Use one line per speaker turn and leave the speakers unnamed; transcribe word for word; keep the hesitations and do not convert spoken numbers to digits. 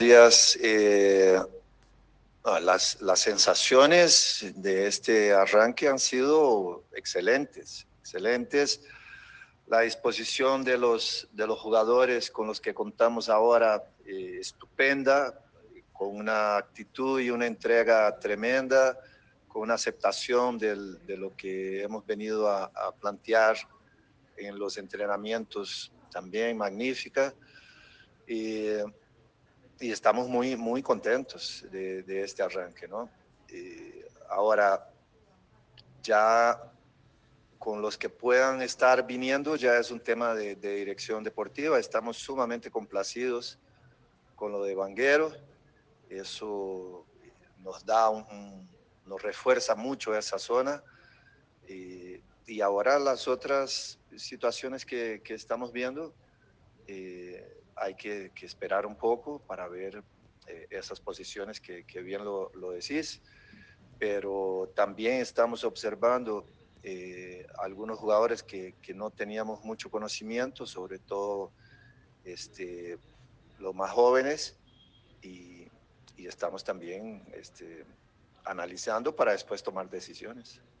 días. Eh, las, las sensaciones de este arranque han sido excelentes, excelentes. La disposición de los, de los jugadores con los que contamos ahora, eh, estupenda, con una actitud y una entrega tremenda, con una aceptación del, de lo que hemos venido a, a plantear en los entrenamientos también magnífica. Y, y estamos muy, muy contentos de, de este arranque, ¿no? Y ahora, ya con los que puedan estar viniendo, ya es un tema de, de dirección deportiva. Estamos sumamente complacidos con lo de Vanguero. Eso nos da un, un nos refuerza mucho esa zona. Y, y ahora las otras situaciones que, que estamos viendo, eh, hay que, que, esperar un poco para ver eh, esas posiciones que, que bien lo, lo, decís, pero también estamos observando eh, algunos jugadores que, que, no teníamos mucho conocimiento, sobre todo este, los más jóvenes, y, y estamos también este, analizando para después tomar decisiones.